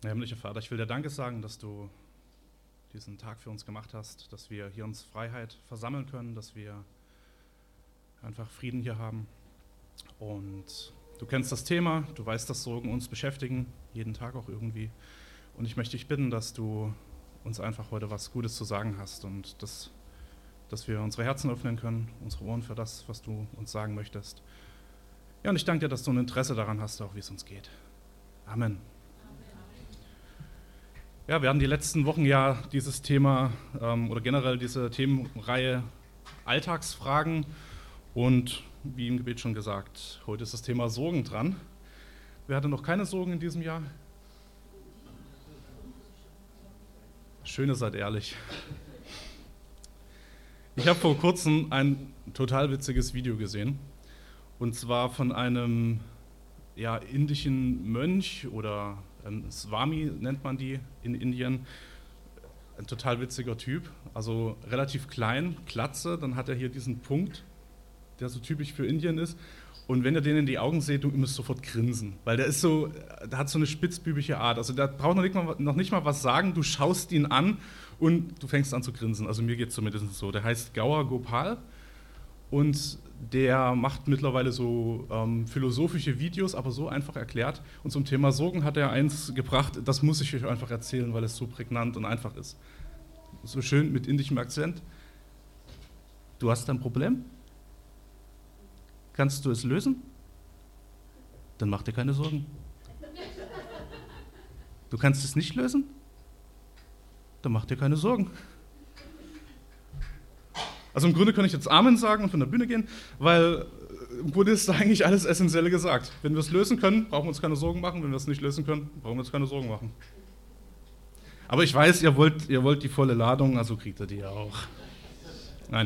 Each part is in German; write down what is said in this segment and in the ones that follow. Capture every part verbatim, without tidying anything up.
Herr himmlischer Vater, ich will dir Danke sagen, dass du diesen Tag für uns gemacht hast, dass wir hier uns Freiheit versammeln können, dass wir einfach Frieden hier haben. Und du kennst das Thema, du weißt, dass Sorgen uns beschäftigen, jeden Tag auch irgendwie. Und ich möchte dich bitten, dass du uns einfach heute was Gutes zu sagen hast und dass, dass wir unsere Herzen öffnen können, unsere Ohren für das, was du uns sagen möchtest. Ja, und ich danke dir, dass du ein Interesse daran hast, auch wie es uns geht. Amen. Ja, wir haben die letzten Wochen ja dieses Thema ähm, oder generell diese Themenreihe Alltagsfragen und wie im Gebet schon gesagt, heute ist das Thema Sorgen dran. Wer hatte noch keine Sorgen in diesem Jahr? Schöne, seid ehrlich. Ich habe vor kurzem ein total witziges Video gesehen und zwar von einem ja, indischen Mönch oder ähm, Swami nennt man die in Indien. Ein total witziger Typ, also relativ klein, Glatze, dann hat er hier diesen Punkt, der so typisch für Indien ist. Und wenn ihr den in die Augen seht, du müsst sofort grinsen, weil der ist so, der hat so eine spitzbübische Art. Also der braucht noch nicht mal, noch nicht mal was sagen, du schaust ihn an und du fängst an zu grinsen. Also mir geht es zumindest so. Der heißt Gaur Gopal und der macht mittlerweile so ähm, philosophische Videos, aber so einfach erklärt. Und zum Thema Sorgen hat er eins gebracht, das muss ich euch einfach erzählen, weil es so prägnant und einfach ist. So schön mit indischem Akzent. Du hast ein Problem? Kannst du es lösen? Dann mach dir keine Sorgen. Du kannst es nicht lösen? Dann mach dir keine Sorgen. Also im Grunde kann ich jetzt Amen sagen und von der Bühne gehen, weil im Grunde ist da eigentlich alles Essentielle gesagt. Wenn wir es lösen können, brauchen wir uns keine Sorgen machen. Wenn wir es nicht lösen können, brauchen wir uns keine Sorgen machen. Aber ich weiß, ihr wollt, ihr wollt die volle Ladung, also kriegt ihr die ja auch. Nein.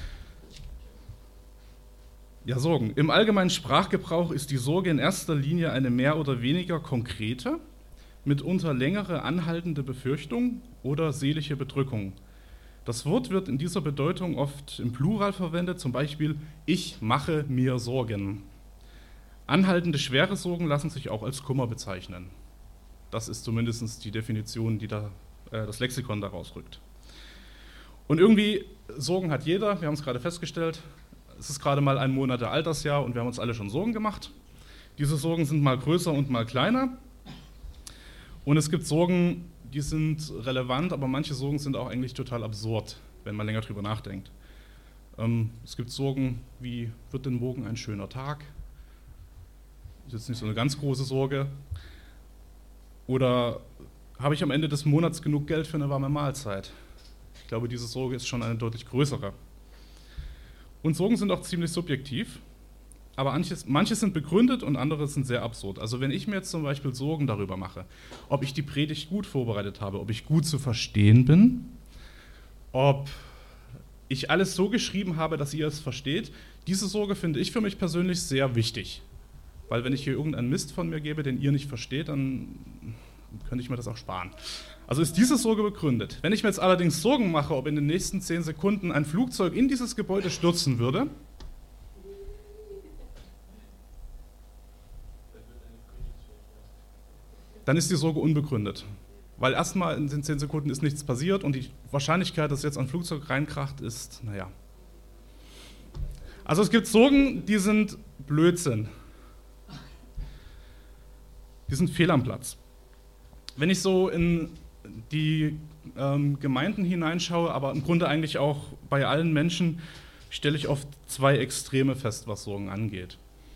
Ja, Sorgen. Im allgemeinen Sprachgebrauch ist die Sorge in erster Linie eine mehr oder weniger konkrete, mitunter längere anhaltende Befürchtung oder seelische Bedrückung. Das Wort wird in dieser Bedeutung oft im Plural verwendet, zum Beispiel ich mache mir Sorgen. Anhaltende schwere Sorgen lassen sich auch als Kummer bezeichnen. Das ist zumindest die Definition, die da, äh, das Lexikon daraus rückt. Und irgendwie, Sorgen hat jeder, wir haben es gerade festgestellt. Es ist gerade mal ein Monat der Altersjahr und wir haben uns alle schon Sorgen gemacht. Diese Sorgen sind mal größer und mal kleiner. Und es gibt Sorgen, die sind relevant, aber manche Sorgen sind auch eigentlich total absurd, wenn man länger drüber nachdenkt. Ähm, es gibt Sorgen wie, wird denn morgen ein schöner Tag? Das ist jetzt nicht so eine ganz große Sorge. Oder habe ich am Ende des Monats genug Geld für eine warme Mahlzeit? Ich glaube, diese Sorge ist schon eine deutlich größere. Und Sorgen sind auch ziemlich subjektiv, aber manches, manche sind begründet und andere sind sehr absurd. Also wenn ich mir jetzt zum Beispiel Sorgen darüber mache, ob ich die Predigt gut vorbereitet habe, ob ich gut zu verstehen bin, ob ich alles so geschrieben habe, dass ihr es versteht, diese Sorge finde ich für mich persönlich sehr wichtig. Weil wenn ich hier irgendeinen Mist von mir gebe, den ihr nicht versteht, dann könnte ich mir das auch sparen. Also ist diese Sorge begründet. Wenn ich mir jetzt allerdings Sorgen mache, ob in den nächsten zehn Sekunden ein Flugzeug in dieses Gebäude stürzen würde, dann ist die Sorge unbegründet. Weil erstmal in den zehn Sekunden ist nichts passiert und die Wahrscheinlichkeit, dass jetzt ein Flugzeug reinkracht, ist, naja. Also es gibt Sorgen, die sind Blödsinn. Die sind fehl am Platz. Wenn ich so in die ähm, Gemeinden hineinschaue, aber im Grunde eigentlich auch bei allen Menschen, stelle ich oft zwei Extreme fest, was Sorgen angeht.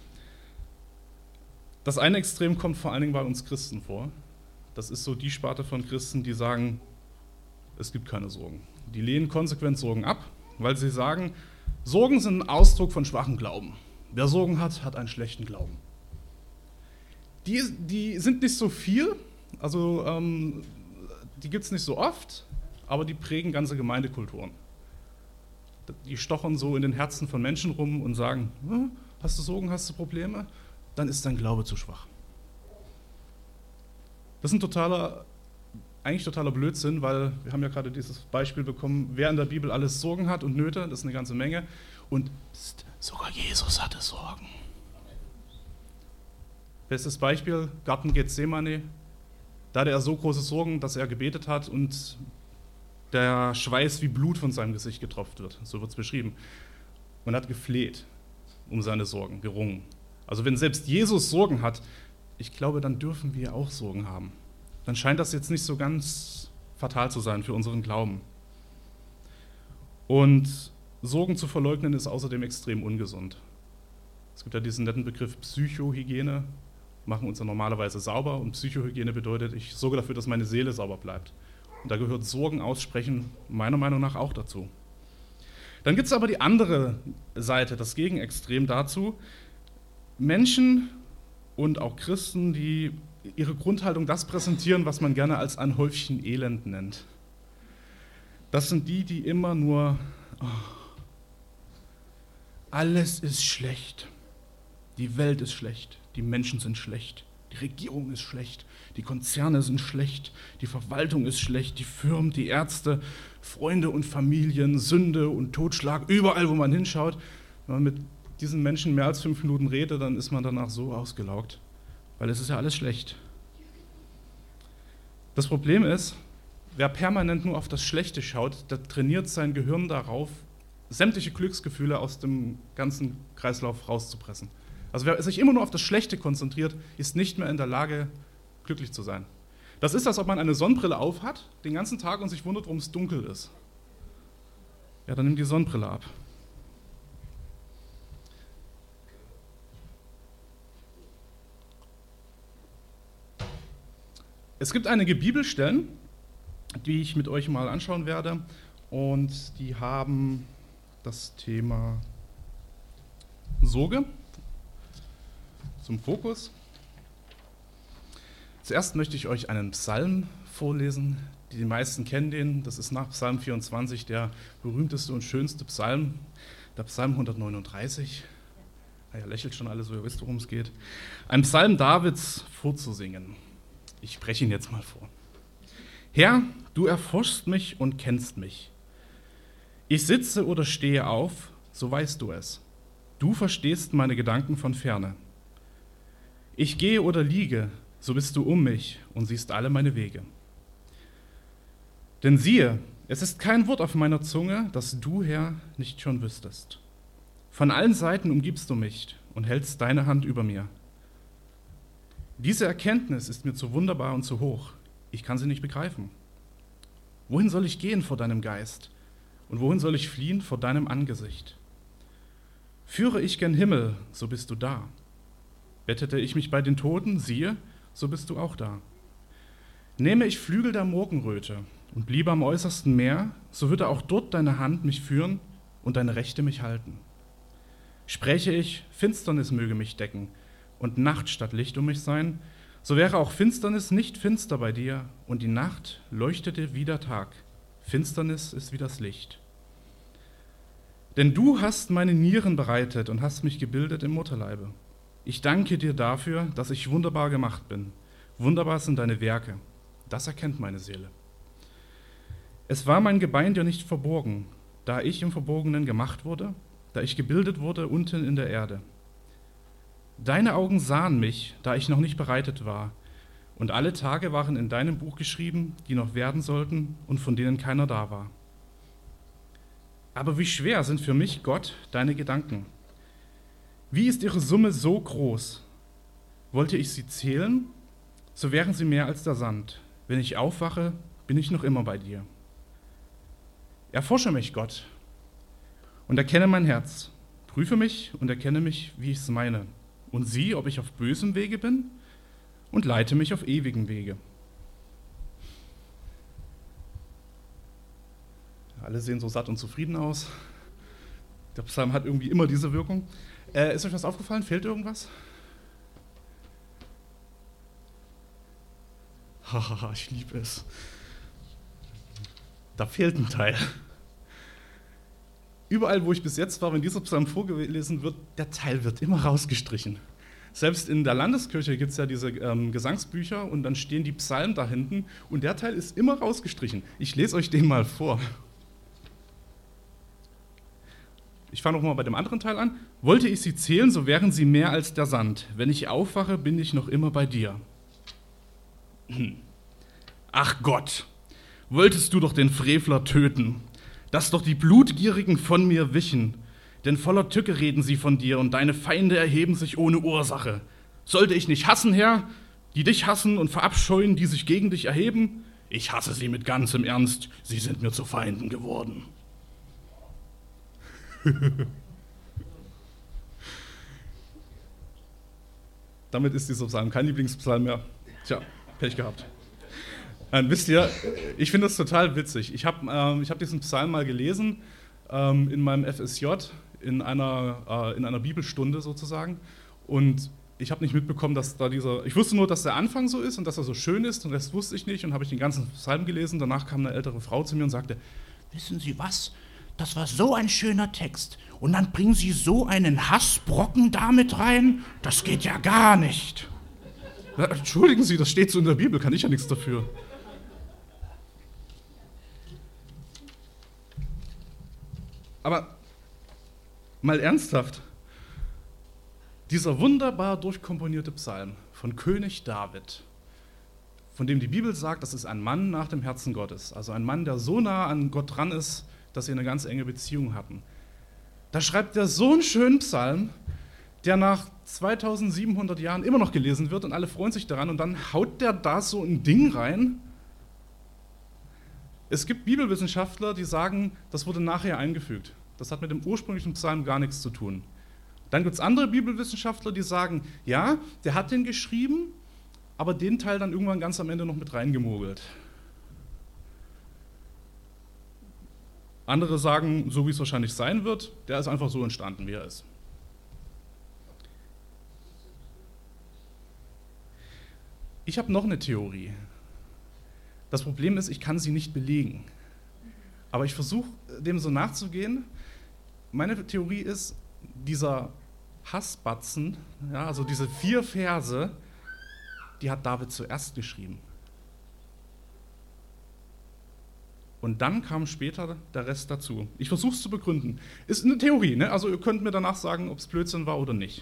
Das eine Extrem kommt vor allen Dingen bei uns Christen vor. Das ist so die Sparte von Christen, die sagen, es gibt keine Sorgen. Die lehnen konsequent Sorgen ab, weil sie sagen, Sorgen sind ein Ausdruck von schwachem Glauben. Wer Sorgen hat, hat einen schlechten Glauben. Die, die sind nicht so viel, also ähm, die gibt es nicht so oft, aber die prägen ganze Gemeindekulturen. Die stochern so in den Herzen von Menschen rum und sagen, hm, hast du Sorgen, hast du Probleme? Dann ist dein Glaube zu schwach. Das ist ein totaler, eigentlich totaler Blödsinn, weil wir haben ja gerade dieses Beispiel bekommen, wer in der Bibel alles Sorgen hat und Nöte, das ist eine ganze Menge. Und pst, sogar Jesus hatte Sorgen. Bestes Beispiel, Garten Gethsemane. Da hatte er so große Sorgen, dass er gebetet hat und der Schweiß wie Blut von seinem Gesicht getropft wird. So wird es beschrieben. Und er hat gefleht um seine Sorgen, gerungen. Also wenn selbst Jesus Sorgen hat, ich glaube, dann dürfen wir auch Sorgen haben. Dann scheint das jetzt nicht so ganz fatal zu sein für unseren Glauben. Und Sorgen zu verleugnen ist außerdem extrem ungesund. Es gibt ja diesen netten Begriff Psychohygiene, machen uns ja normalerweise sauber und Psychohygiene bedeutet, ich sorge dafür, dass meine Seele sauber bleibt. Und da gehört Sorgen aussprechen meiner Meinung nach auch dazu. Dann gibt es aber die andere Seite, das Gegenextrem dazu. Menschen und auch Christen, die ihre Grundhaltung das präsentieren, was man gerne als ein Häufchen Elend nennt. Das sind die, die immer nur, oh, alles ist schlecht, die Welt ist schlecht, die Menschen sind schlecht, die Regierung ist schlecht, die Konzerne sind schlecht, die Verwaltung ist schlecht, die Firmen, die Ärzte, Freunde und Familien, Sünde und Totschlag, überall, wo man hinschaut. Wenn man mit diesen Menschen mehr als fünf Minuten redet, dann ist man danach so ausgelaugt, weil es ist ja alles schlecht. Das Problem ist, wer permanent nur auf das Schlechte schaut, der trainiert sein Gehirn darauf, sämtliche Glücksgefühle aus dem ganzen Kreislauf rauszupressen. Also wer sich immer nur auf das Schlechte konzentriert, ist nicht mehr in der Lage, glücklich zu sein. Das ist, als ob man eine Sonnenbrille aufhat, den ganzen Tag und sich wundert, warum es dunkel ist. Ja, dann nimm die Sonnenbrille ab. Es gibt einige Bibelstellen, die ich mit euch mal anschauen werde, und die haben das Thema Sorge zum Fokus. Zuerst möchte ich euch einen Psalm vorlesen. Die meisten kennen den, das ist nach Psalm vierundzwanzig der berühmteste und schönste Psalm, der Psalm hundertneununddreißig. Ja, ihr lächelt schon alle so, ihr wisst, worum es geht. Ein Psalm Davids vorzusingen. Ich spreche ihn jetzt mal vor. Herr, du erforschst mich und kennst mich. Ich sitze oder stehe auf, so weißt du es. Du verstehst meine Gedanken von ferne. Ich gehe oder liege, so bist du um mich und siehst alle meine Wege. Denn siehe, es ist kein Wort auf meiner Zunge, das du, Herr, nicht schon wüsstest. Von allen Seiten umgibst du mich und hältst deine Hand über mir. Diese Erkenntnis ist mir zu wunderbar und zu hoch. Ich kann sie nicht begreifen. Wohin soll ich gehen vor deinem Geist? Und wohin soll ich fliehen vor deinem Angesicht? Führe ich gen Himmel, so bist du da. Bettete ich mich bei den Toten, siehe, so bist du auch da. Nehme ich Flügel der Morgenröte und bliebe am äußersten Meer, so würde auch dort deine Hand mich führen und deine Rechte mich halten. Spräche ich, Finsternis möge mich decken und Nacht statt Licht um mich sein, so wäre auch Finsternis nicht finster bei dir und die Nacht leuchtete wie der Tag. Finsternis ist wie das Licht. Denn du hast meine Nieren bereitet und hast mich gebildet im Mutterleibe. Ich danke dir dafür, dass ich wunderbar gemacht bin. Wunderbar sind deine Werke. Das erkennt meine Seele. Es war mein Gebein dir nicht verborgen, da ich im Verborgenen gemacht wurde, da ich gebildet wurde unten in der Erde. Deine Augen sahen mich, da ich noch nicht bereitet war, und alle Tage waren in deinem Buch geschrieben, die noch werden sollten und von denen keiner da war. Aber wie schwer sind für mich, Gott, deine Gedanken? Wie ist ihre Summe so groß? Wollte ich sie zählen, so wären sie mehr als der Sand. Wenn ich aufwache, bin ich noch immer bei dir. Erforsche mich, Gott, und erkenne mein Herz. Prüfe mich und erkenne mich, wie ich es meine. Und sieh, ob ich auf bösem Wege bin, und leite mich auf ewigen Wege. Alle sehen so satt und zufrieden aus. Der Psalm hat irgendwie immer diese Wirkung. Äh, ist euch was aufgefallen? Fehlt irgendwas? Haha, ich liebe es. Da fehlt ein Teil. Überall, wo ich bis jetzt war, wenn dieser Psalm vorgelesen wird, der Teil wird immer rausgestrichen. Selbst in der Landeskirche gibt es ja diese ähm, Gesangsbücher und dann stehen die Psalmen da hinten und der Teil ist immer rausgestrichen. Ich lese euch den mal vor. Ich fange nochmal bei dem anderen Teil an. Wollte ich sie zählen, so wären sie mehr als der Sand. Wenn ich aufwache, bin ich noch immer bei dir. Hm. Ach Gott, wolltest du doch den Frevler töten, dass doch die Blutgierigen von mir wichen, denn voller Tücke reden sie von dir und deine Feinde erheben sich ohne Ursache. Sollte ich nicht hassen, Herr, die dich hassen und verabscheuen, die sich gegen dich erheben? Ich hasse sie mit ganzem Ernst, sie sind mir zu Feinden geworden. Damit ist dieser Psalm kein Lieblingspsalm mehr. Tja, Pech gehabt. Ähm, wisst ihr, ich finde das total witzig. Ich habe ähm, ich hab diesen Psalm mal gelesen ähm, in meinem F S J, in einer, äh, in einer Bibelstunde sozusagen. Und ich habe nicht mitbekommen, dass da dieser... Ich wusste nur, dass der Anfang so ist und dass er so schön ist. Und das wusste ich nicht. Und habe ich den ganzen Psalm gelesen. Danach kam eine ältere Frau zu mir und sagte, wissen Sie was? Das war so ein schöner Text. Und dann bringen Sie so einen Hassbrocken damit rein? Das geht ja gar nicht. Ja, entschuldigen Sie, das steht so in der Bibel. Kann ich ja nichts dafür. Aber mal ernsthaft. Dieser wunderbar durchkomponierte Psalm von König David, von dem die Bibel sagt, das ist ein Mann nach dem Herzen Gottes, also ein Mann, der so nah an Gott dran ist, dass sie eine ganz enge Beziehung hatten. Da schreibt er so einen schönen Psalm, der nach zweitausendsiebenhundert Jahren immer noch gelesen wird und alle freuen sich daran und dann haut der da so ein Ding rein. Es gibt Bibelwissenschaftler, die sagen, das wurde nachher eingefügt. Das hat mit dem ursprünglichen Psalm gar nichts zu tun. Dann gibt es andere Bibelwissenschaftler, die sagen, ja, der hat den geschrieben, aber den Teil dann irgendwann ganz am Ende noch mit reingemogelt. Andere sagen, so wie es wahrscheinlich sein wird, der ist einfach so entstanden, wie er ist. Ich habe noch eine Theorie. Das Problem ist, ich kann sie nicht belegen. Aber ich versuche, dem so nachzugehen. Meine Theorie ist, dieser Hassbatzen, ja, also diese vier Verse, die hat David zuerst geschrieben. Und dann kam später der Rest dazu. Ich versuche es zu begründen. Ist eine Theorie, ne? Also ihr könnt mir danach sagen, ob es Blödsinn war oder nicht.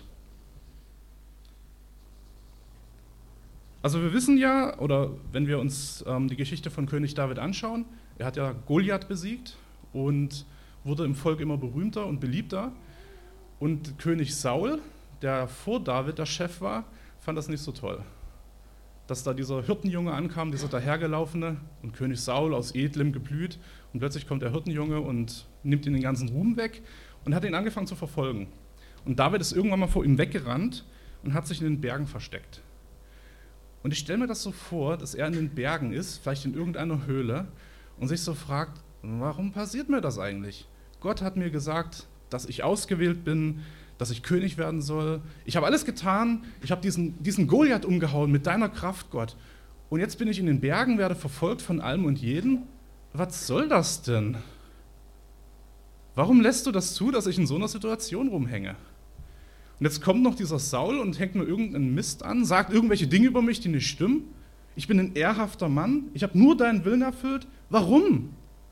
Also wir wissen ja, oder wenn wir uns ähm, die Geschichte von König David anschauen, er hat ja Goliath besiegt und wurde im Volk immer berühmter und beliebter. Und König Saul, der vor David der Chef war, fand das nicht so toll. Dass da dieser Hirtenjunge ankam, dieser dahergelaufene, und König Saul aus edlem Geblüt, und plötzlich kommt der Hirtenjunge und nimmt ihm den ganzen Ruhm weg und hat ihn angefangen zu verfolgen. Und David ist irgendwann mal vor ihm weggerannt und hat sich in den Bergen versteckt. Und ich stelle mir das so vor, dass er in den Bergen ist, vielleicht in irgendeiner Höhle, und sich so fragt, warum passiert mir das eigentlich? Gott hat mir gesagt, dass ich ausgewählt bin, dass ich König werden soll. Ich habe alles getan, ich habe diesen, diesen Goliath umgehauen mit deiner Kraft, Gott. Und jetzt bin ich in den Bergen, werde verfolgt von allem und jedem. Was soll das denn? Warum lässt du das zu, dass ich in so einer Situation rumhänge? Und jetzt kommt noch dieser Saul und hängt mir irgendeinen Mist an, sagt irgendwelche Dinge über mich, die nicht stimmen. Ich bin ein ehrhafter Mann, ich habe nur deinen Willen erfüllt. Warum?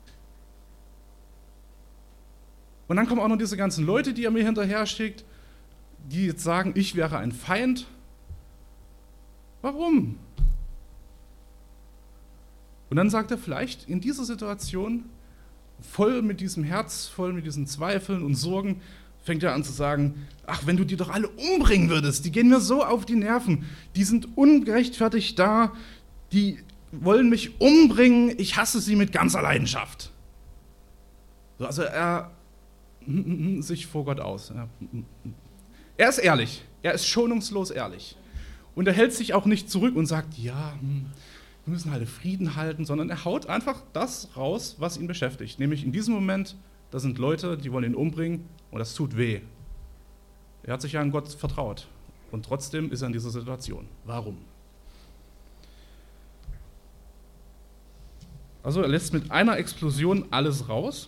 Und dann kommen auch noch diese ganzen Leute, die er mir hinterher schickt, die jetzt sagen, ich wäre ein Feind. Warum? Und dann sagt er vielleicht in dieser Situation, voll mit diesem Herz, voll mit diesen Zweifeln und Sorgen, fängt er an zu sagen, ach, wenn du die doch alle umbringen würdest, die gehen mir so auf die Nerven, die sind ungerechtfertigt da, die wollen mich umbringen, ich hasse sie mit ganzer Leidenschaft. Also er sich vor Gott aus. Er ist ehrlich, er ist schonungslos ehrlich. Und er hält sich auch nicht zurück und sagt, ja, wir müssen halt Frieden halten, sondern er haut einfach das raus, was ihn beschäftigt. Nämlich in diesem Moment, da sind Leute, die wollen ihn umbringen und das tut weh. Er hat sich ja an Gott vertraut und trotzdem ist er in dieser Situation. Warum? Also er lässt mit einer Explosion alles raus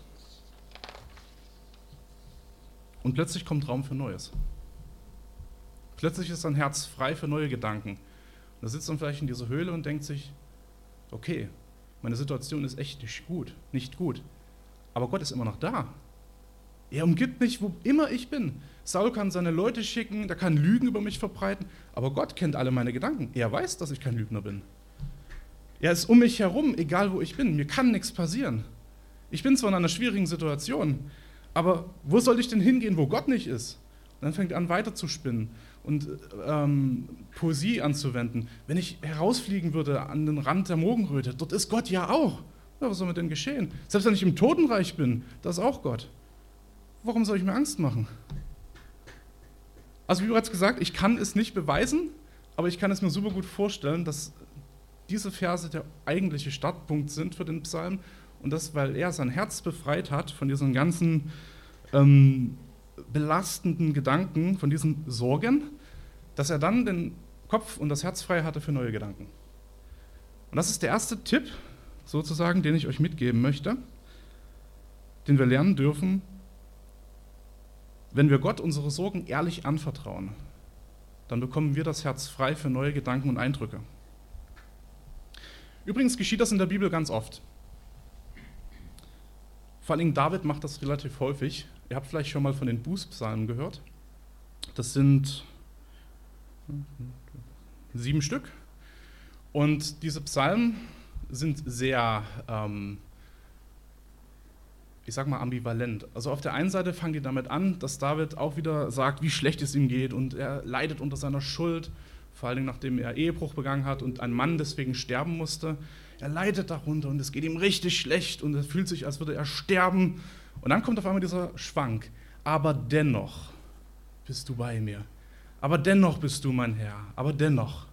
und plötzlich kommt Raum für Neues. Plötzlich ist sein Herz frei für neue Gedanken. Und er sitzt dann vielleicht in dieser Höhle und denkt sich, okay, meine Situation ist echt nicht gut, nicht gut. Aber Gott ist immer noch da. Er umgibt mich, wo immer ich bin. Saul kann seine Leute schicken, der kann Lügen über mich verbreiten, aber Gott kennt alle meine Gedanken. Er weiß, dass ich kein Lügner bin. Er ist um mich herum, egal wo ich bin. Mir kann nichts passieren. Ich bin zwar in einer schwierigen Situation, aber wo soll ich denn hingehen, wo Gott nicht ist? Und dann fängt er an, weiterzuspinnen und ähm, Poesie anzuwenden. Wenn ich herausfliegen würde an den Rand der Morgenröte, dort ist Gott ja auch. Ja, was soll mir denn geschehen? Selbst wenn ich im Totenreich bin, da ist auch Gott. Warum soll ich mir Angst machen? Also wie bereits gesagt, ich kann es nicht beweisen, aber ich kann es mir super gut vorstellen, dass diese Verse der eigentliche Startpunkt sind für den Psalm und das, weil er sein Herz befreit hat von diesen ganzen ähm, belastenden Gedanken, von diesen Sorgen, dass er dann den Kopf und das Herz frei hatte für neue Gedanken. Und das ist der erste Tipp, sozusagen, den ich euch mitgeben möchte, den wir lernen dürfen, wenn wir Gott unsere Sorgen ehrlich anvertrauen, dann bekommen wir das Herz frei für neue Gedanken und Eindrücke. Übrigens geschieht das in der Bibel ganz oft. Vor allem David macht das relativ häufig. Ihr habt vielleicht schon mal von den Bußpsalmen gehört. Das sind sieben Stück. Und diese Psalmen sind sehr, ähm, ich sag mal, ambivalent. Also auf der einen Seite fangen die damit an, dass David auch wieder sagt, wie schlecht es ihm geht und er leidet unter seiner Schuld, vor allem nachdem er Ehebruch begangen hat und ein Mann deswegen sterben musste. Er leidet darunter und es geht ihm richtig schlecht und er fühlt sich, als würde er sterben. Und dann kommt auf einmal dieser Schwank. Aber dennoch bist du bei mir. Aber dennoch bist du mein Herr. Aber dennoch.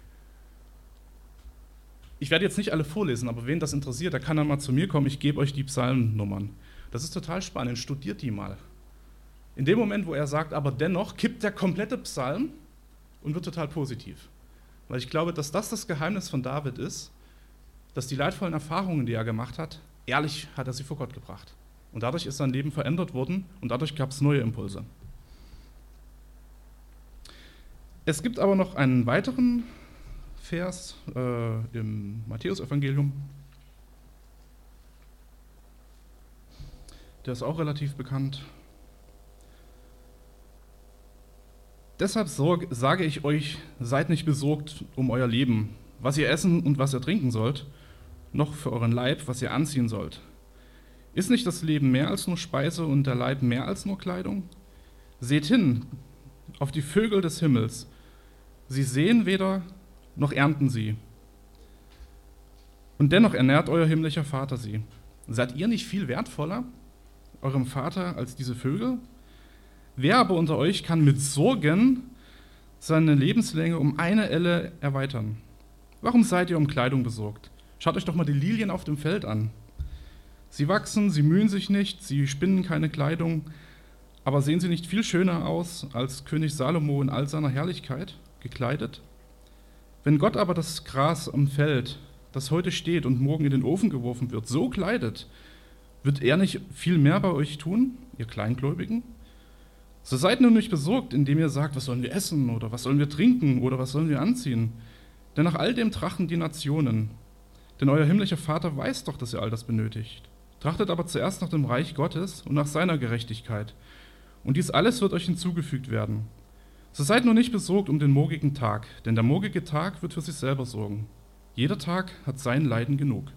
Ich werde jetzt nicht alle vorlesen, aber wen das interessiert, der kann dann mal zu mir kommen. Ich gebe euch die Psalmennummern. Das ist total spannend. Studiert die mal. In dem Moment, wo er sagt, aber dennoch, kippt der komplette Psalm und wird total positiv. Weil ich glaube, dass das das Geheimnis von David ist, dass die leidvollen Erfahrungen, die er gemacht hat, ehrlich hat er sie vor Gott gebracht. Und dadurch ist sein Leben verändert worden und dadurch gab es neue Impulse. Es gibt aber noch einen weiteren Vers äh, im Matthäusevangelium. Der ist auch relativ bekannt. Deshalb sorg, sage ich euch, seid nicht besorgt um euer Leben, was ihr essen und was ihr trinken sollt, noch für euren Leib, was ihr anziehen sollt. Ist nicht das Leben mehr als nur Speise und der Leib mehr als nur Kleidung? Seht hin auf die Vögel des Himmels. Sie sehen weder, noch ernten sie. Und dennoch ernährt euer himmlischer Vater sie. Seid ihr nicht viel wertvoller, eurem Vater, als diese Vögel? Wer aber unter euch kann mit Sorgen seine Lebenslänge um eine Elle erweitern? Warum seid ihr um Kleidung besorgt? Schaut euch doch mal die Lilien auf dem Feld an. Sie wachsen, sie mühen sich nicht, sie spinnen keine Kleidung, aber sehen sie nicht viel schöner aus als König Salomo in all seiner Herrlichkeit, gekleidet? Wenn Gott aber das Gras am Feld, das heute steht und morgen in den Ofen geworfen wird, so kleidet, wird er nicht viel mehr bei euch tun, ihr Kleingläubigen? So seid nun nicht besorgt, indem ihr sagt, was sollen wir essen oder was sollen wir trinken oder was sollen wir anziehen? Denn nach all dem trachten die Nationen. Denn euer himmlischer Vater weiß doch, dass ihr all das benötigt. Trachtet aber zuerst nach dem Reich Gottes und nach seiner Gerechtigkeit. Und dies alles wird euch hinzugefügt werden. So seid nur nicht besorgt um den morgigen Tag, denn der morgige Tag wird für sich selber sorgen. Jeder Tag hat sein Leiden genug.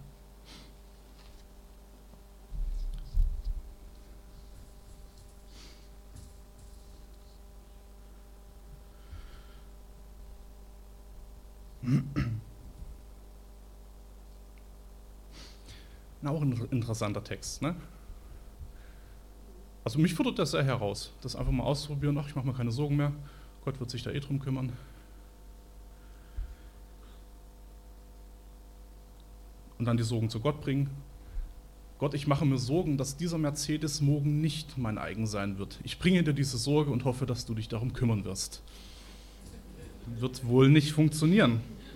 Na, auch ein interessanter Text, ne? Also mich fordert das sehr heraus, das einfach mal auszuprobieren. Ach, ich mache mir keine Sorgen mehr, Gott wird sich da eh drum kümmern. Und dann die Sorgen zu Gott bringen. Gott, ich mache mir Sorgen, dass dieser Mercedes morgen nicht mein eigen sein wird. Ich bringe dir diese Sorge und hoffe, dass du dich darum kümmern wirst. Wird wohl nicht funktionieren.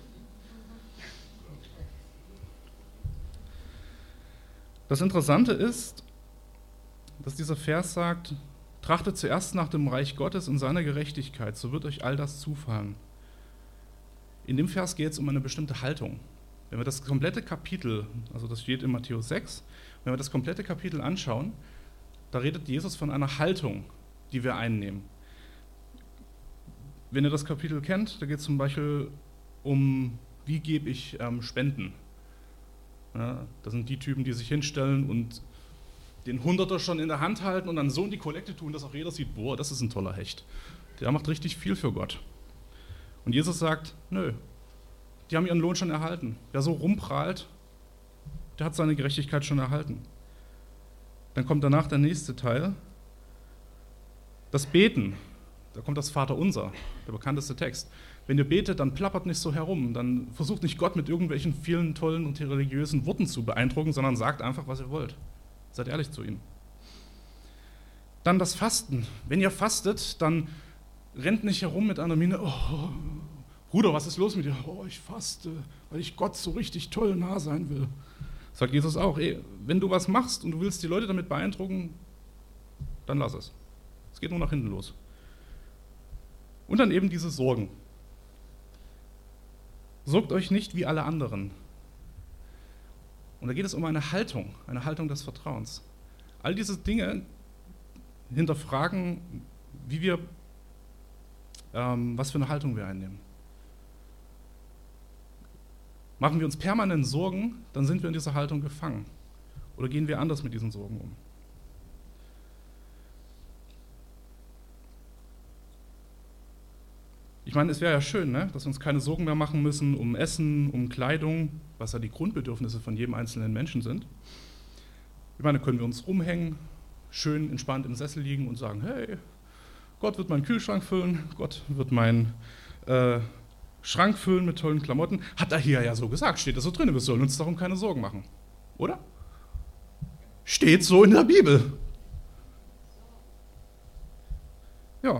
Das Interessante ist, dass dieser Vers sagt, trachtet zuerst nach dem Reich Gottes und seiner Gerechtigkeit, so wird euch all das zufallen. In dem Vers geht es um eine bestimmte Haltung. Wenn wir das komplette Kapitel, also das steht in Matthäus sechs, wenn wir das komplette Kapitel anschauen, da redet Jesus von einer Haltung, die wir einnehmen. Wenn ihr das Kapitel kennt, da geht es zum Beispiel um wie gebe ich ähm, Spenden? Ja, das sind die Typen, die sich hinstellen und den Hunderter schon in der Hand halten und dann so in die Kollekte tun, dass auch jeder sieht, boah, das ist ein toller Hecht. Der macht richtig viel für Gott. Und Jesus sagt, nö, die haben ihren Lohn schon erhalten. Wer so rumprahlt, der hat seine Gerechtigkeit schon erhalten. Dann kommt danach der nächste Teil, das Beten. Da kommt das Vaterunser, der bekannteste Text. Wenn ihr betet, dann plappert nicht so herum, dann versucht nicht Gott mit irgendwelchen vielen tollen und religiösen Worten zu beeindrucken, sondern sagt einfach, was ihr wollt. Seid ehrlich zu ihm. Dann das Fasten. Wenn ihr fastet, dann rennt nicht herum mit einer Miene, oh, Bruder, was ist los mit dir? Oh, ich faste, weil ich Gott so richtig toll nah sein will. Sagt Jesus auch, ey, wenn du was machst und du willst die Leute damit beeindrucken, dann lass es. Es geht nur nach hinten los. Und dann eben diese Sorgen. Sorgt euch nicht wie alle anderen. Und da geht es um eine Haltung, eine Haltung des Vertrauens. All diese Dinge hinterfragen, wie wir, ähm, was für eine Haltung wir einnehmen. Machen wir uns permanent Sorgen, dann sind wir in dieser Haltung gefangen. Oder gehen wir anders mit diesen Sorgen um? Ich meine, es wäre ja schön, ne, dass wir uns keine Sorgen mehr machen müssen um Essen, um Kleidung, was ja die Grundbedürfnisse von jedem einzelnen Menschen sind. Ich meine, können wir uns rumhängen, schön entspannt im Sessel liegen und sagen, hey, Gott wird meinen Kühlschrank füllen, Gott wird meinen äh, Schrank füllen mit tollen Klamotten. Hat er hier ja so gesagt, steht das so drin, wir sollen uns darum keine Sorgen machen. Oder? Steht so in der Bibel. Ja.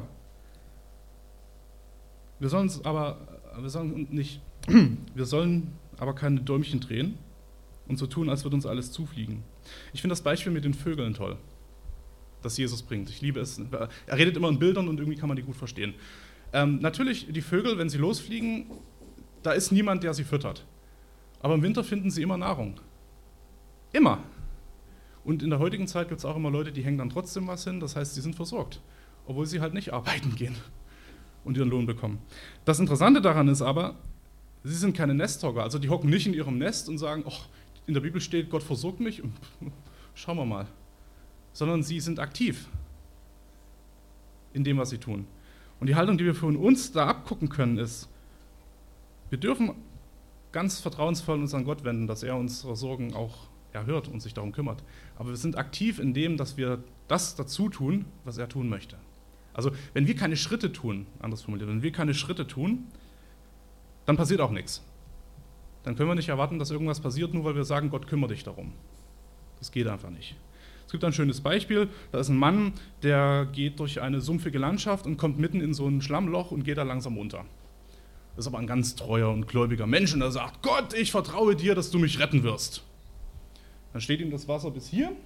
Wir sollen uns aber, wir sollen nicht, wir sollen aber keine Däumchen drehen und so tun, als würde uns alles zufliegen. Ich finde das Beispiel mit den Vögeln toll, das Jesus bringt. Ich liebe es. Er redet immer in Bildern und irgendwie kann man die gut verstehen. Ähm, natürlich, die Vögel, wenn sie losfliegen, da ist niemand, der sie füttert. Aber im Winter finden sie immer Nahrung. Immer. Und in der heutigen Zeit gibt es auch immer Leute, die hängen dann trotzdem was hin, das heißt, sie sind versorgt, obwohl sie halt nicht arbeiten gehen und ihren Lohn bekommen. Das Interessante daran ist aber, sie sind keine Nesthocker, also die hocken nicht in ihrem Nest und sagen, oh, in der Bibel steht, Gott versorgt mich und schauen wir mal. Sondern sie sind aktiv in dem, was sie tun. Und die Haltung, die wir von uns da abgucken können, ist, wir dürfen ganz vertrauensvoll uns an Gott wenden, dass er unsere Sorgen auch erhört und sich darum kümmert. Aber wir sind aktiv in dem, dass wir das dazu tun, was er tun möchte. Also wenn wir keine Schritte tun, anders formuliert, wenn wir keine Schritte tun, dann passiert auch nichts. Dann können wir nicht erwarten, dass irgendwas passiert, nur weil wir sagen, Gott kümmere dich darum. Das geht einfach nicht. Es gibt ein schönes Beispiel, da ist ein Mann, der geht durch eine sumpfige Landschaft und kommt mitten in so ein Schlammloch und geht da langsam unter. Das ist aber ein ganz treuer und gläubiger Mensch und er sagt, Gott, ich vertraue dir, dass du mich retten wirst. Dann steht ihm das Wasser bis hier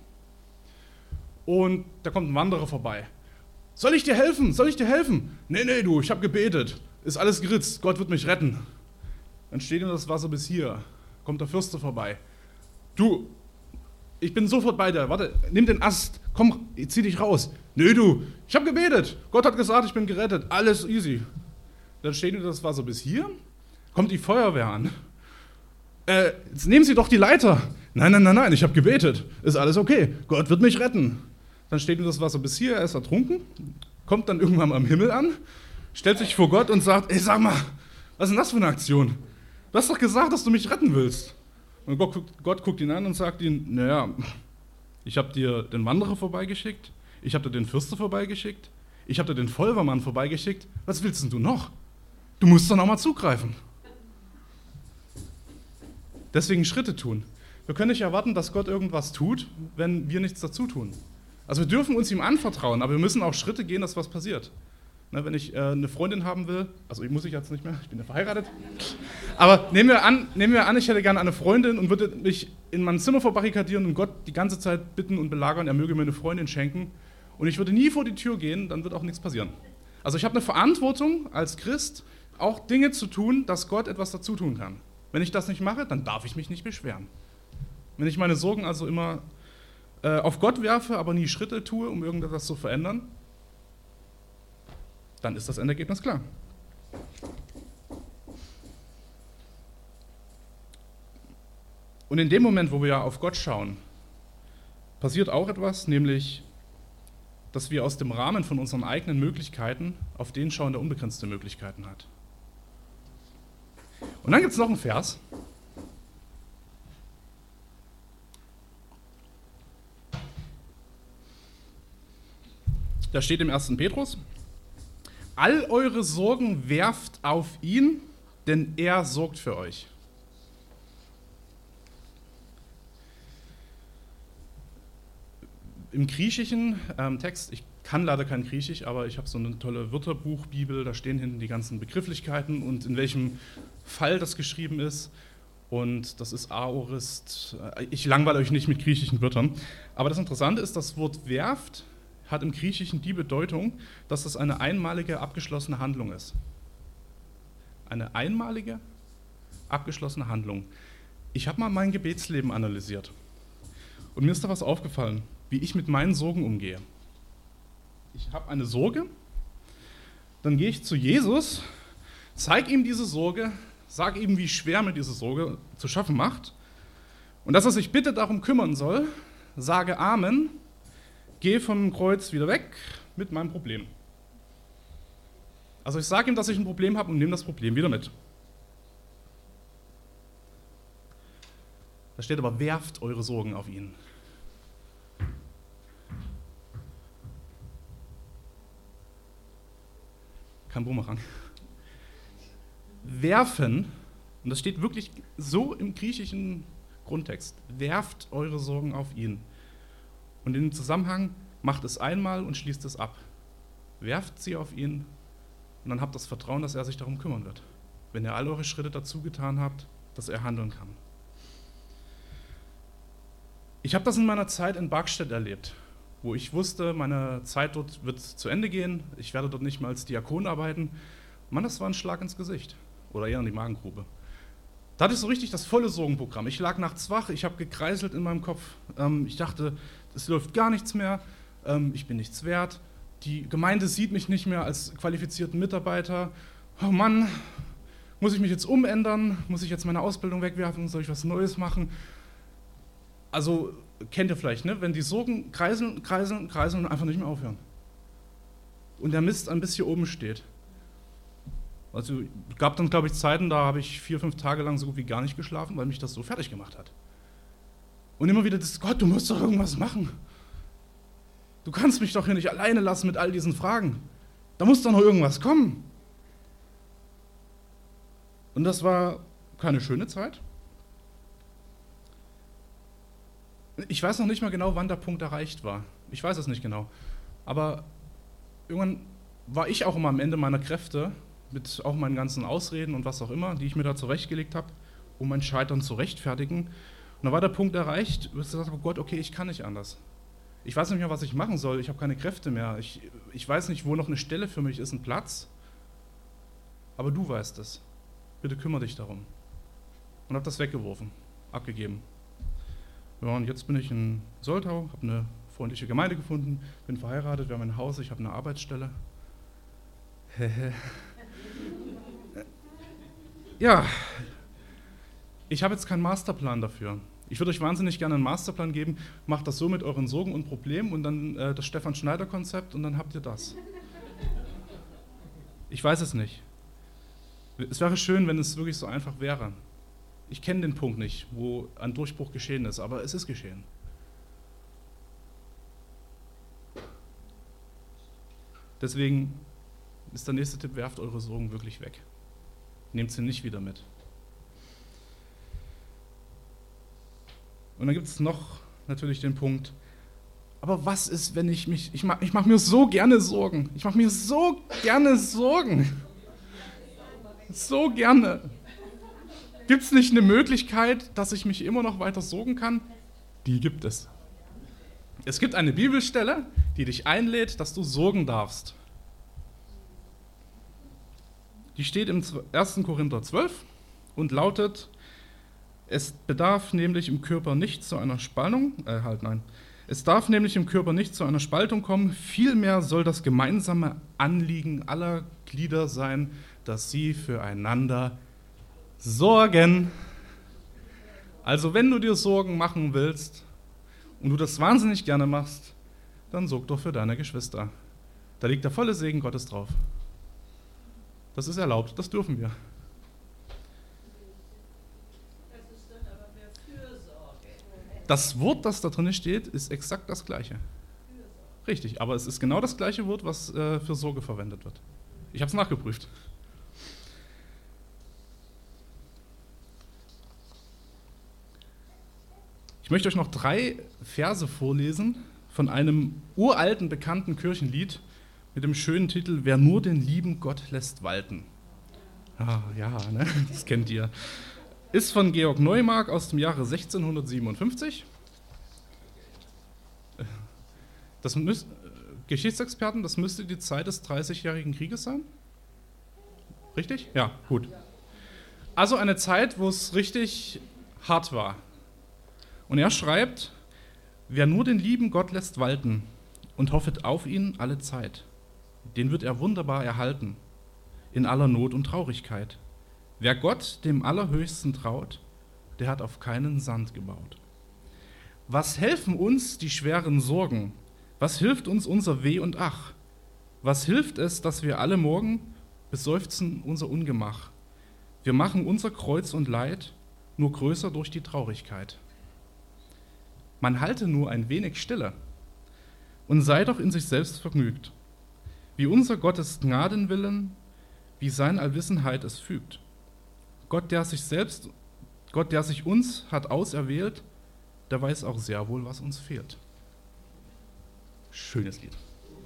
und da kommt ein Wanderer vorbei. Soll ich dir helfen? Soll ich dir helfen? Nee, nee, du, ich habe gebetet. Ist alles geritzt, Gott wird mich retten. Dann steht ihm das Wasser bis hier. Kommt der Fürster vorbei. Du, ich bin sofort bei dir. Warte, nimm den Ast. Komm, ich zieh dich raus. Nee, du, ich habe gebetet. Gott hat gesagt, ich bin gerettet. Alles easy. Dann steht ihm das Wasser bis hier. Kommt die Feuerwehr an. Äh, jetzt nehmen Sie doch die Leiter. Nein, nein, nein, nein, ich habe gebetet. Ist alles okay. Gott wird mich retten. Dann steht ihm das Wasser bis hier, er ist ertrunken, kommt dann irgendwann mal am Himmel an, stellt sich vor Gott und sagt, ey, sag mal, was ist denn das für eine Aktion? Du hast doch gesagt, dass du mich retten willst. Und Gott, guckt, Gott guckt ihn an und sagt ihm, naja, ich habe dir den Wanderer vorbeigeschickt, ich habe dir den Fürster vorbeigeschickt, ich habe dir den Feuerwehrmann vorbeigeschickt, was willst denn du noch? Du musst doch noch mal zugreifen. Deswegen Schritte tun. Wir können nicht erwarten, dass Gott irgendwas tut, wenn wir nichts dazu tun. Also wir dürfen uns ihm anvertrauen, aber wir müssen auch Schritte gehen, dass was passiert. Ne, wenn ich äh, eine Freundin haben will, also ich muss ich jetzt nicht mehr, ich bin ja verheiratet, aber nehmen wir an, nehmen wir an, ich hätte gerne eine Freundin und würde mich in mein Zimmer verbarrikadieren und Gott die ganze Zeit bitten und belagern, er möge mir eine Freundin schenken und ich würde nie vor die Tür gehen, dann wird auch nichts passieren. Also ich habe eine Verantwortung als Christ, auch Dinge zu tun, dass Gott etwas dazu tun kann. Wenn ich das nicht mache, dann darf ich mich nicht beschweren. Wenn ich meine Sorgen also immer auf Gott werfe, aber nie Schritte tue, um irgendetwas zu verändern, dann ist das Endergebnis klar. Und in dem Moment, wo wir ja auf Gott schauen, passiert auch etwas, nämlich, dass wir aus dem Rahmen von unseren eigenen Möglichkeiten auf den schauen, der unbegrenzte Möglichkeiten hat. Und dann gibt es noch einen Vers. Da steht im ersten Petrus: All eure Sorgen werft auf ihn, denn er sorgt für euch. Im griechischen ähm, Text, ich kann leider kein Griechisch, aber ich habe so eine tolle Wörterbuchbibel, da stehen hinten die ganzen Begrifflichkeiten und in welchem Fall das geschrieben ist. Und das ist Aorist. Ich langweile euch nicht mit griechischen Wörtern. Aber das Interessante ist, das Wort werft hat im Griechischen die Bedeutung, dass es eine einmalige, abgeschlossene Handlung ist. Eine einmalige, abgeschlossene Handlung. Ich habe mal mein Gebetsleben analysiert. Und mir ist da was aufgefallen, wie ich mit meinen Sorgen umgehe. Ich habe eine Sorge, dann gehe ich zu Jesus, zeige ihm diese Sorge, sage ihm, wie schwer mir diese Sorge zu schaffen macht und dass er sich bitte darum kümmern soll, sage Amen, gehe vom Kreuz wieder weg mit meinem Problem. Also ich sage ihm, dass ich ein Problem habe und nehme das Problem wieder mit. Da steht aber, werft eure Sorgen auf ihn. Kein Bumerang. Werfen, und das steht wirklich so im griechischen Grundtext, werft eure Sorgen auf ihn. Und in dem Zusammenhang, macht es einmal und schließt es ab. Werft sie auf ihn und dann habt das Vertrauen, dass er sich darum kümmern wird. Wenn ihr all eure Schritte dazu getan habt, dass er handeln kann. Ich habe das in meiner Zeit in Barkstedt erlebt, wo ich wusste, meine Zeit dort wird zu Ende gehen, ich werde dort nicht mehr als Diakon arbeiten. Mann, das war ein Schlag ins Gesicht oder eher in die Magengrube. Da hatte ich so richtig das volle Sorgenprogramm. Ich lag nachts wach, ich habe gekreiselt in meinem Kopf. Ähm, ich dachte, es läuft gar nichts mehr, ähm, ich bin nichts wert. Die Gemeinde sieht mich nicht mehr als qualifizierten Mitarbeiter. Oh Mann, muss ich mich jetzt umändern? Muss ich jetzt meine Ausbildung wegwerfen? Soll ich was Neues machen? Also, kennt ihr vielleicht, ne? Wenn die Sorgen kreiseln, kreiseln, kreiseln und einfach nicht mehr aufhören. Und der Mist ein bisschen hier oben steht. Also, es gab dann, glaube ich, Zeiten, da habe ich vier, fünf Tage lang so gut wie gar nicht geschlafen, weil mich das so fertig gemacht hat. Und immer wieder das, Gott, du musst doch irgendwas machen. Du kannst mich doch hier nicht alleine lassen mit all diesen Fragen. Da muss doch noch irgendwas kommen. Und das war keine schöne Zeit. Ich weiß noch nicht mal genau, wann der Punkt erreicht war. Ich weiß es nicht genau. Aber irgendwann war ich auch immer am Ende meiner Kräfte, mit auch meinen ganzen Ausreden und was auch immer, die ich mir da zurechtgelegt habe, um mein Scheitern zu rechtfertigen. Und da war der Punkt erreicht, wo ich gesagt habe, Gott, okay, ich kann nicht anders. Ich weiß nicht mehr, was ich machen soll, ich habe keine Kräfte mehr. Ich, ich weiß nicht, wo noch eine Stelle für mich ist, ein Platz. Aber du weißt es. Bitte kümmere dich darum. Und habe das weggeworfen, abgegeben. Ja, und jetzt bin ich in Soltau, habe eine freundliche Gemeinde gefunden, bin verheiratet, wir haben ein Haus, ich habe eine Arbeitsstelle. Ja, ich habe jetzt keinen Masterplan dafür. Ich würde euch wahnsinnig gerne einen Masterplan geben, macht das so mit euren Sorgen und Problemen und dann äh, das Stefan-Schneider-Konzept und dann habt ihr das. Ich weiß es nicht. Es wäre schön, wenn es wirklich so einfach wäre. Ich kenne den Punkt nicht, wo ein Durchbruch geschehen ist, aber es ist geschehen. Deswegen ist der nächste Tipp, werft eure Sorgen wirklich weg. Nehmt sie nicht wieder mit. Und dann gibt es noch natürlich den Punkt, aber was ist, wenn ich mich, ich mache ich mach mir so gerne Sorgen, ich mache mir so gerne Sorgen, so gerne. Gibt es nicht eine Möglichkeit, dass ich mich immer noch weiter sorgen kann? Die gibt es. Es gibt eine Bibelstelle, die dich einlädt, dass du sorgen darfst. Die steht im ersten Korinther zwölf und lautet, es bedarf nämlich im Körper nicht zu einer Spaltung, äh, halt nein, es darf nämlich im Körper nicht zu einer Spaltung kommen, vielmehr soll das gemeinsame Anliegen aller Glieder sein, dass sie füreinander sorgen. Also wenn du dir Sorgen machen willst und du das wahnsinnig gerne machst, dann sorg doch für deine Geschwister. Da liegt der volle Segen Gottes drauf. Das ist erlaubt, das dürfen wir. Das ist dann aber mehr Fürsorge. Das Wort, das da drin steht, ist exakt das gleiche. Richtig, aber es ist genau das gleiche Wort, was äh, für Sorge verwendet wird. Ich habe es nachgeprüft. Ich möchte euch noch drei Verse vorlesen von einem uralten, bekannten Kirchenlied mit dem schönen Titel »Wer nur den lieben Gott lässt walten«. Ah, ja, ne? Das kennt ihr. Ist von Georg Neumark aus dem Jahre sechzehnhundertsiebenundfünfzig. Das müsst, Geschichtsexperten, das müsste die Zeit des Dreißigjährigen Krieges sein? Richtig? Ja, gut. Also eine Zeit, wo es richtig hart war. Und er schreibt, wer nur den lieben Gott lässt walten und hoffet auf ihn alle Zeit, den wird er wunderbar erhalten, in aller Not und Traurigkeit. Wer Gott, dem Allerhöchsten, traut, der hat auf keinen Sand gebaut. Was helfen uns die schweren Sorgen? Was hilft uns unser Weh und Ach? Was hilft es, dass wir alle morgen beseufzen unser Ungemach? Wir machen unser Kreuz und Leid nur größer durch die Traurigkeit. Man halte nur ein wenig Stille und sei doch in sich selbst vergnügt, wie unser Gottes Gnadenwillen, wie sein Allwissenheit es fügt. Gott, der sich selbst, Gott, der sich uns hat auserwählt, der weiß auch sehr wohl, was uns fehlt. Schönes Lied.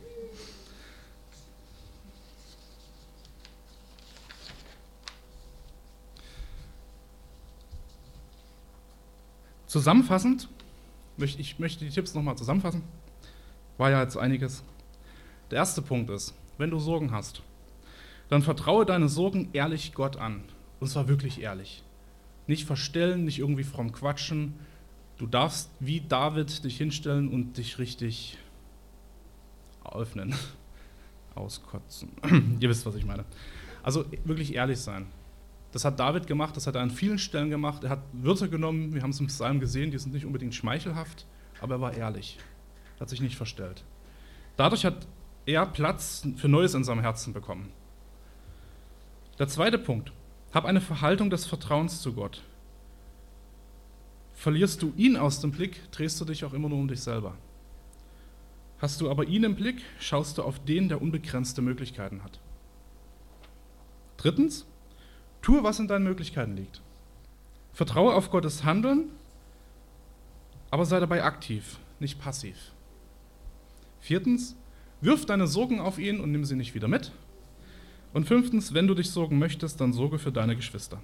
Zusammenfassend, ich möchte die Tipps nochmal zusammenfassen, war ja jetzt einiges. Der erste Punkt ist, wenn du Sorgen hast, dann vertraue deine Sorgen ehrlich Gott an. Und zwar wirklich ehrlich. Nicht verstellen, nicht irgendwie fromm quatschen. Du darfst wie David dich hinstellen und dich richtig öffnen, auskotzen. Ihr wisst, was ich meine. Also wirklich ehrlich sein. Das hat David gemacht, das hat er an vielen Stellen gemacht. Er hat Wörter genommen, wir haben es im Psalm gesehen, die sind nicht unbedingt schmeichelhaft, aber er war ehrlich. Er hat sich nicht verstellt. Dadurch hat er Platz für Neues in seinem Herzen bekommen. Der zweite Punkt. Hab eine Verhaltung des Vertrauens zu Gott. Verlierst du ihn aus dem Blick, drehst du dich auch immer nur um dich selber. Hast du aber ihn im Blick, schaust du auf den, der unbegrenzte Möglichkeiten hat. Drittens, tue, was in deinen Möglichkeiten liegt. Vertraue auf Gottes Handeln, aber sei dabei aktiv, nicht passiv. Viertens, wirf deine Sorgen auf ihn und nimm sie nicht wieder mit. Und fünftens, wenn du dich sorgen möchtest, dann sorge für deine Geschwister.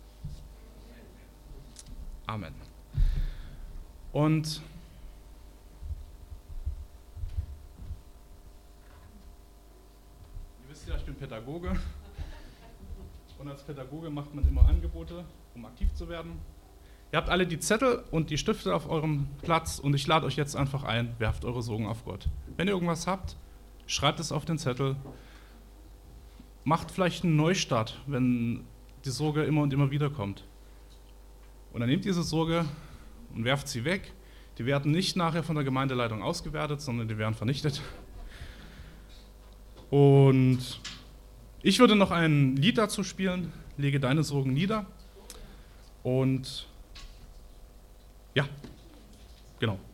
Amen. Und ihr wisst ja, ich bin Pädagoge. Und als Pädagoge macht man immer Angebote, um aktiv zu werden. Ihr habt alle die Zettel und die Stifte auf eurem Platz und ich lade euch jetzt einfach ein, werft eure Sorgen auf Gott. Wenn ihr irgendwas habt, schreibt es auf den Zettel. Macht vielleicht einen Neustart, wenn die Sorge immer und immer wieder kommt. Und dann nehmt diese Sorge und werft sie weg. Die werden nicht nachher von der Gemeindeleitung ausgewertet, sondern die werden vernichtet. Und ich würde noch ein Lied dazu spielen, lege deine Sorgen nieder. Und ja, genau.